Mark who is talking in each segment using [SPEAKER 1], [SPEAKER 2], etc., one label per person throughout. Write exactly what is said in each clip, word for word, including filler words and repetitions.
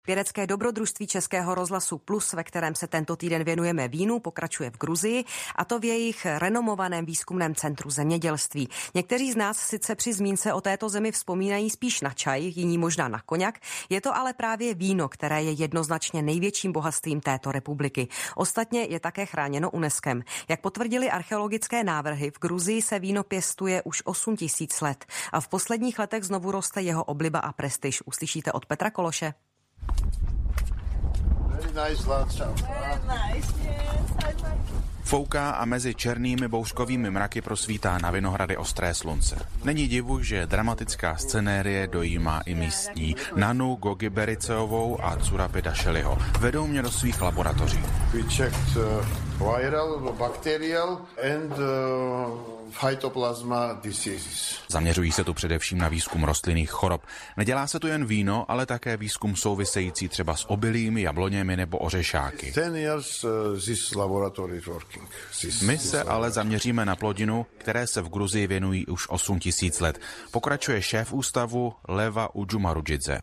[SPEAKER 1] Vědecké dobrodružství Českého rozhlasu Plus, ve kterém se tento týden věnujeme vínu, pokračuje v Gruzii, a to v jejich renomovaném výzkumném centru zemědělství. Někteří z nás sice při zmínce o této zemi vzpomínají spíš na čaj, jiní možná na koněk. Je to ale právě víno, které je jednoznačně největším bohatstvím této republiky. Ostatně je také chráněno UNESCem. Jak potvrdili archeologické návrhy, v Gruzii se víno pěstuje už osm tisíc let a v posledních letech znovu roste jeho obliba a prestiž. Uslyšíte od Petra Kološe.
[SPEAKER 2] Fouká a mezi černými bouřkovými mraky prosvítá na Vinohrady ostré slunce. Není divu, že dramatická scenérie dojímá i místní. Nanu Gogi Bericeovou a Tsurapy Dašeliho. Vedou mě do svých laboratoří.
[SPEAKER 3] We checked uh, viral, bacterial and uh, Phytoplasma diseases.
[SPEAKER 2] Zaměřují se tu především na výzkum rostlinných chorob. Nedělá se tu jen víno, ale také výzkum související třeba s obilím, jabloněmi nebo ořešáky.
[SPEAKER 3] Ten years, uh, this laboratory is working. This,
[SPEAKER 2] My se ale zaměříme na plodinu, které se v Gruzii věnují už osm tisíc let. Pokračuje šéf ústavu Leva Udžumarudžidze.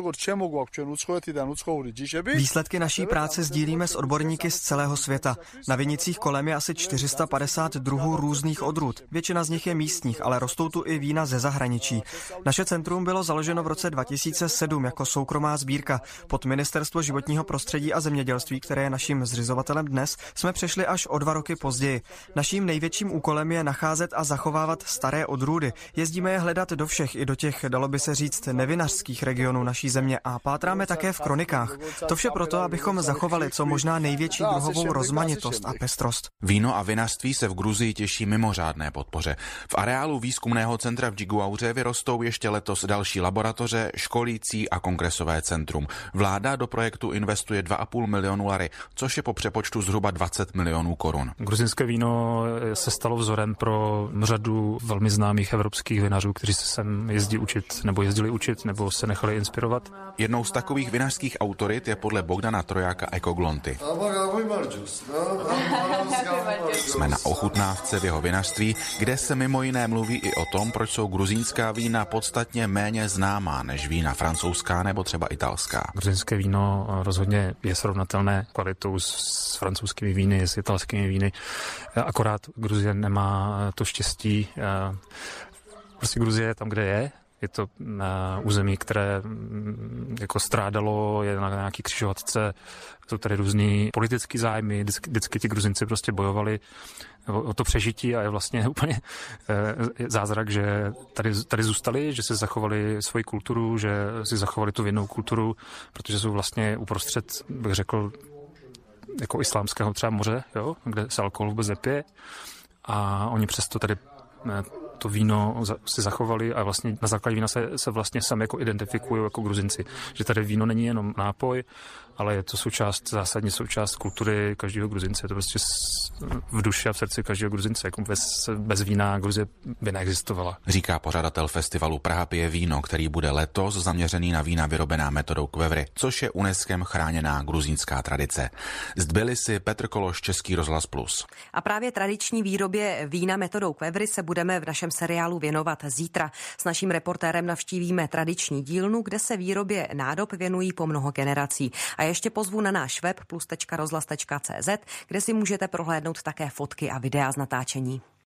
[SPEAKER 4] Výsledky naší práce sdílíme s odborníky z celého světa. Na vinicích kolem je asi čtyři sta padesát druhů různých odrůd. Většina z nich je místních, ale rostou tu i vína ze zahraničí. Naše centrum bylo založeno v roce dva tisíce sedm jako soukromá sbírka. Pod Ministerstvo životního prostředí a zemědělství, které je naším zřizovatelem dnes, jsme přešli až o dva roky později. Naším největším úkolem je nacházet a zachovávat staré odrůdy. Jezdíme je hledat do všech, i do těch, dalo by se říct, nevinařských regionů naší země a pátráme také v kronikách. To vše proto, abychom zachovali co možná největší druhovou rozmanitost a pestrost.
[SPEAKER 2] Víno a vinařství se v Gruzii těší mimořádné podpoře. V areálu výzkumného centra v Džiguauře vyrostou ještě letos další laboratoře, školící a kongresové centrum. Vláda do projektu investuje dva a půl milionu lary, což je po přepočtu zhruba dvacet milionů korun.
[SPEAKER 5] Gruzinské víno se stalo vzorem pro řadu velmi známých evropských vinařů, kteří se sem jezdí učit, nebo jezdili učit, nebo se nechali inspirovat.
[SPEAKER 2] Jednou z takových vinařských autorit je podle Bogdana Trojáka Ekoglonty. Jsme na ochutnávce v jeho vinařství, kde se mimo jiné mluví i o tom, proč jsou gruzínská vína podstatně méně známá než vína francouzská nebo třeba italská.
[SPEAKER 5] Gruzínské víno rozhodně je srovnatelné kvalitou s francouzskými víny, s italskými víny, akorát Gruzie nemá to štěstí. Prostě Gruzie je tam, kde je. Je to na území, které jako strádalo, je na nějaký křižovatce, jsou tady různý politický zájmy, vždycky, vždycky ti Gruzinci prostě bojovali o to přežití a je vlastně úplně zázrak, že tady, tady zůstali, že si zachovali svoji kulturu, že si zachovali tu vinnou kulturu, protože jsou vlastně uprostřed, bych řekl, jako islámského třeba moře, jo, kde se alkohol vůbec nepije a oni přesto tady to víno si zachovali a vlastně na základě vína se, se vlastně sami jako identifikují jako Gruzinci. Že tady víno není jenom nápoj, ale je to součást, zásadní součást kultury každého Gruzince. Je to prostě v duši a v srdci každého Gruzince. Jako bez, bez vína Gruzie by neexistovala.
[SPEAKER 2] Říká pořadatel festivalu Praha pije víno, který bude letos zaměřený na vína vyrobená metodou Kvevry, což je UNESCem chráněná gruzínská tradice. Z Tbilisi Petr Kološ, Český rozhlas Plus.
[SPEAKER 1] A právě tradiční výrobě vína metodou Kvevry se budeme v našem seriálu věnovat zítra. S naším reportérem navštívíme tradiční dílnu, kde se výrobě nádob věnují po mnoho generací. A ještě pozvu na náš web plus tečka rozhlas tečka cé zet, kde si můžete prohlédnout také fotky a videa z natáčení.